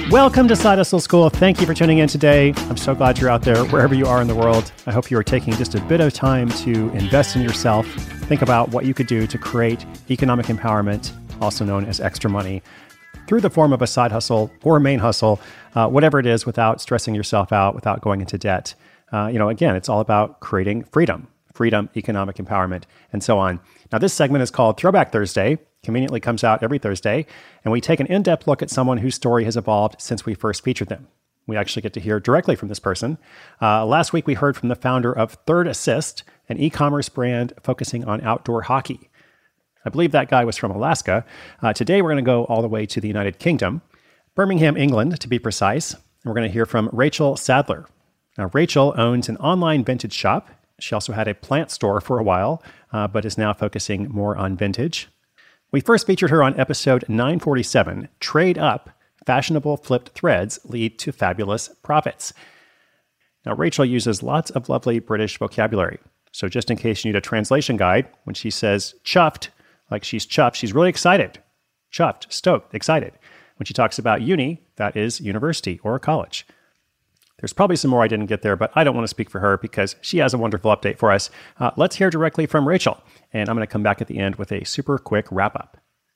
Welcome to Side Hustle School. Thank you for tuning in today. I'm so glad you're out there wherever you are in the world. I hope you are taking just a bit of time to invest in yourself. Think about what you could do to create economic empowerment, also known as extra money, through the form of a side hustle or main hustle, whatever it is, without stressing yourself out, without going into debt. Again, it's all about creating freedom, economic empowerment, and so on. Now, this segment is called Throwback Thursday. Conveniently comes out every Thursday, and we take an in-depth look at someone whose story has evolved since we first featured them. We actually get to hear directly from this person. Last week, we heard from the founder of Third Assist, an e-commerce brand focusing on outdoor hockey. I believe that guy was from Alaska. Today, we're going to go all the way to the United Kingdom, Birmingham, England, to be precise. And we're going to hear from Rachel Sadler. Now, Rachel owns an online vintage shop. She also had a plant store for a while, but is now focusing more on vintage. We first featured her on episode 947, Trade Up, Fashionable Flipped Threads Lead to Fabulous Profits. Now, Rachel uses lots of lovely British vocabulary. So just in case you need a translation guide, when she says chuffed, like she's chuffed, she's really excited. Chuffed, stoked, excited. When she talks about uni, that is university or college. There's probably some more I didn't get there, but I don't want to speak for her because she has a wonderful update for us. Let's hear directly from Rachel, and I'm going to come back at the end with a super quick wrap-up.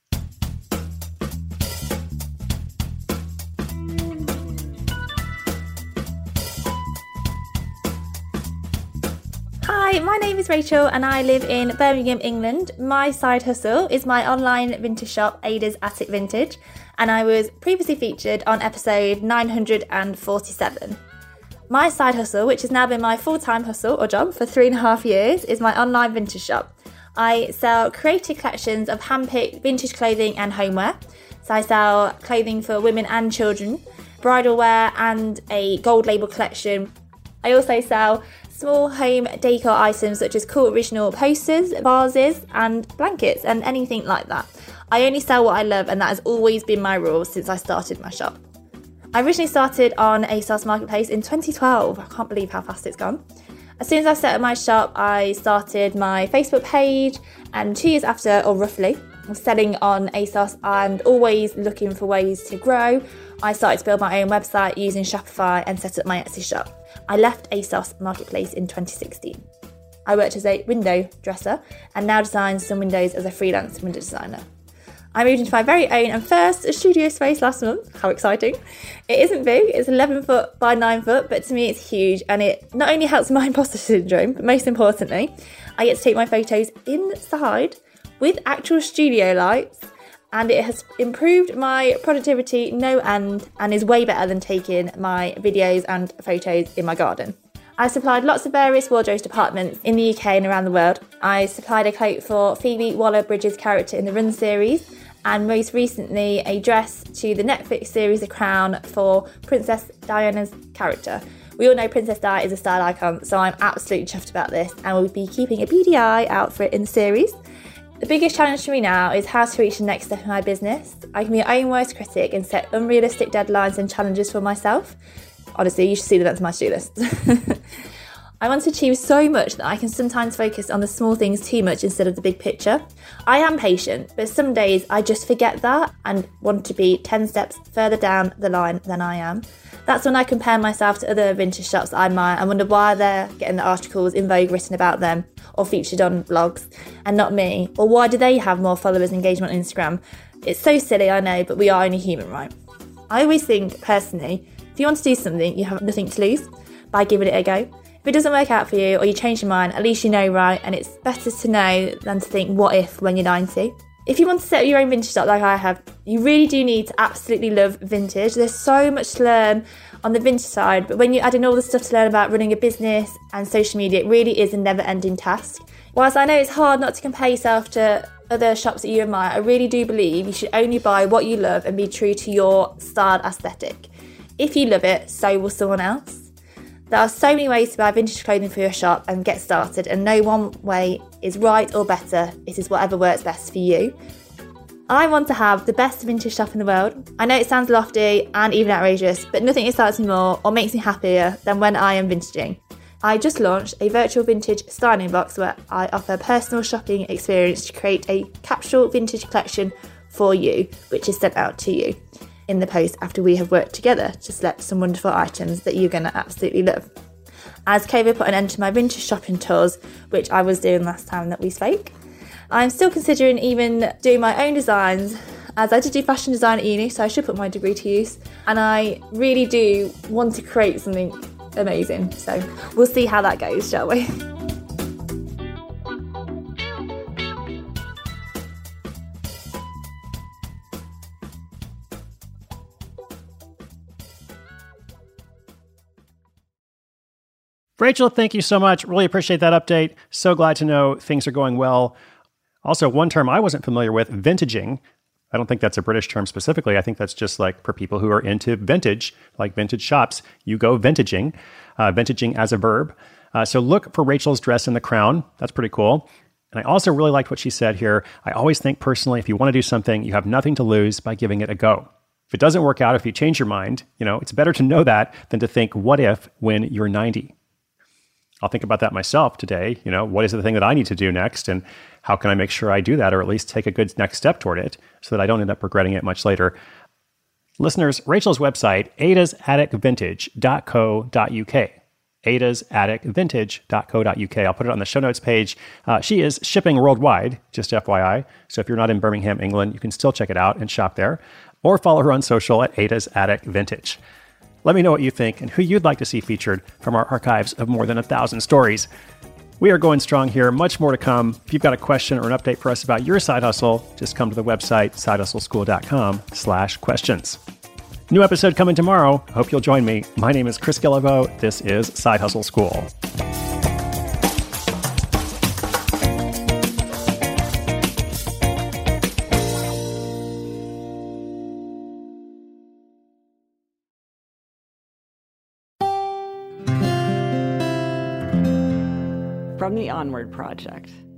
Hi, my name is Rachel and I live in Birmingham, England. My side hustle is my online vintage shop, Ada's Attic Vintage, and I was previously featured on episode 947. My side hustle, which has now been my full-time hustle or job for 3.5 years, is my online vintage shop. I sell creative collections of hand-picked vintage clothing and homeware. So I sell clothing for women and children, bridal wear and a gold label collection. I also sell small home decor items such as cool original posters, vases and blankets and anything like that. I only sell what I love, and that has always been my rule since I started my shop. I originally started on ASOS Marketplace in 2012. I can't believe how fast it's gone. As soon as I set up my shop, I started my Facebook page, and 2 years after, or roughly, I was selling on ASOS and always looking for ways to grow. I started to build my own website using Shopify and set up my Etsy shop. I left ASOS Marketplace in 2016. I worked as a window dresser and now design some windows as a freelance window designer. I moved into my very own and first studio space last month. How exciting. It isn't big, it's 11 foot by 9 foot, but to me it's huge, and it not only helps my imposter syndrome, but most importantly, I get to take my photos inside with actual studio lights, and it has improved my productivity no end and is way better than taking my videos and photos in my garden. I supplied lots of various wardrobe departments in the UK and around the world. I supplied a coat for Phoebe Waller-Bridge's character in the Run series, and most recently a dress to the Netflix series The Crown for Princess Diana's character. We all know Princess Di is a style icon, so I'm absolutely chuffed about this and will be keeping a beady eye out for it in the series. The biggest challenge for me now is how to reach the next step in my business. I can be my own worst critic and set unrealistic deadlines and challenges for myself. Honestly, you should see that's my to-do list. I want to achieve so much that I can sometimes focus on the small things too much instead of the big picture. I am patient, but some days I just forget that and want to be 10 steps further down the line than I am. That's when I compare myself to other vintage shops that I admire and wonder why they're getting the articles in Vogue written about them or featured on blogs and not me, or why do they have more followers and engagement on Instagram? It's so silly, I know, but we are only human, right? I always think, personally, if you want to do something, you have nothing to lose by giving it a go. If it doesn't work out for you or you change your mind, at least you know, right? And it's better to know than to think, what if, when you're 90? If you want to set up your own vintage shop like I have, you really do need to absolutely love vintage. There's so much to learn on the vintage side, but when you add in all the stuff to learn about running a business and social media, it really is a never-ending task. Whilst I know it's hard not to compare yourself to other shops that you admire, I really do believe you should only buy what you love and be true to your style aesthetic. If you love it, so will someone else. There are so many ways to buy vintage clothing for your shop and get started, and no one way is right or better. It is whatever works best for you. I want to have the best vintage shop in the world. I know it sounds lofty and even outrageous, but nothing excites me more or makes me happier than when I am vintaging. I just launched a virtual vintage styling box where I offer a personal shopping experience to create a capsule vintage collection for you, which is sent out to you. in the post after we have worked together to select some wonderful items that you're going to absolutely love. As COVID put an end to my vintage shopping tours, which I was doing last time that we spoke, I'm still considering even doing my own designs, as I did do fashion design at uni, so I should put my degree to use, and I really do want to create something amazing. So we'll see how that goes, shall we? Rachel, thank you so much. Really appreciate that update. So glad to know things are going well. Also, one term I wasn't familiar with, vintaging. I don't think that's a British term specifically. I think that's just like for people who are into vintage, like vintage shops. You go vintaging, vintaging as a verb. So look for Rachel's dress in The Crown. That's pretty cool. And I also really liked what she said here. I always think personally, if you want to do something, you have nothing to lose by giving it a go. If it doesn't work out, if you change your mind, it's better to know that than to think, what if when you're 90? I'll think about that myself today. What is the thing that I need to do next? And how can I make sure I do that, or at least take a good next step toward it so that I don't end up regretting it much later? Listeners, Rachel's website, adasatticvintage.co.uk. adasatticvintage.co.uk. I'll put it on the show notes page. She is shipping worldwide, just FYI. So if you're not in Birmingham, England, you can still check it out and shop there. Or follow her on social at Ada's Attic Vintage. Let me know what you think and who you'd like to see featured from our archives of more than 1,000 stories. We are going strong here. Much more to come. If you've got a question or an update for us about your side hustle, just come to the website, sidehustleschool.com/questions. New episode coming tomorrow. I hope you'll join me. My name is Chris Guillebeau. This is Side Hustle School. From the Onward Project.